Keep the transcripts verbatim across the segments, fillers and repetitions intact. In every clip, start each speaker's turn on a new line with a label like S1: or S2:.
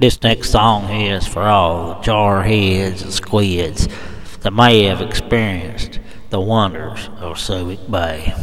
S1: This next song here is for all the jarheads and squids that may have experienced the wonders of Subic Bay.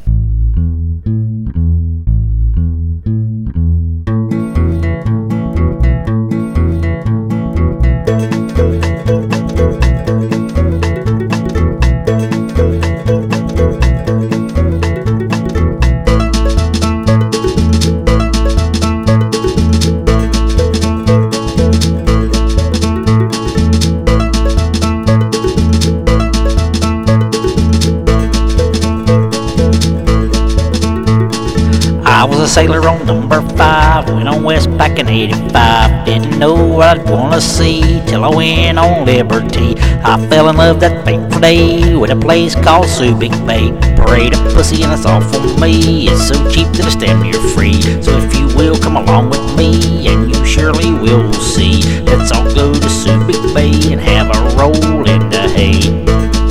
S1: I was a sailor on number five, went on west back in eighty-five. Didn't know what I'd wanna see till I went on Liberty. I fell in love that fateful day with a place called Subic Bay. Parade of pussy and it's all for me. It's so cheap that it's damn near free. So if you will come along with me, and you surely will see. Let's all go to Subic Bay and have a roll in the hay.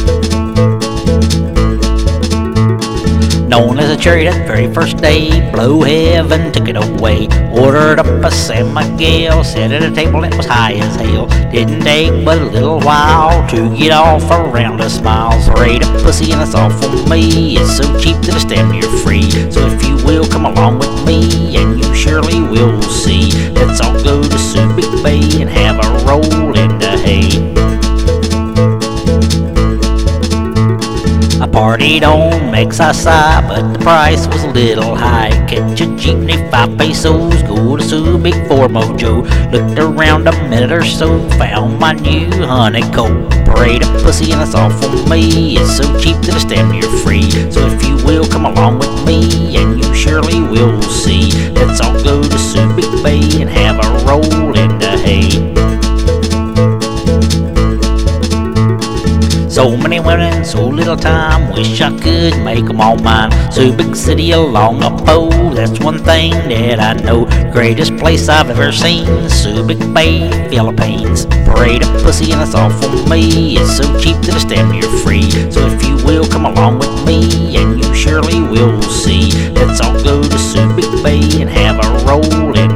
S1: Known as a cherry that very first day, Blow Heaven took it away. Ordered up a San Miguel, sat at a table that was high as hell. Didn't take but a little while to get off around a smile. So rate a pussy and it's all for me. It's so cheap that it's damn near free. So if you will come along with me, and you surely will see. Let's all go to Subic Bay and have a roll in the hay. I partied on Mexicali, but the price was a little high. Catch a jeepney, five pesos, go to Subic for mojo. Looked around a minute or so, found my new honeycomb. Parade of pussy and it's all for me. It's so cheap that it's damn near free. So if you will come along with me, and you surely will see. Let's all go to Subic Bay and have a roll in the hay. So many women, so little time, wish I could make them all mine. Subic City along a pole, that's one thing that I know. Greatest place I've ever seen, Subic Bay, Philippines. Parade of pussy and it's all for me. It's so cheap that it's damn near free. So if you will come along with me, and you surely will see. Let's all go to Subic Bay and have a roll in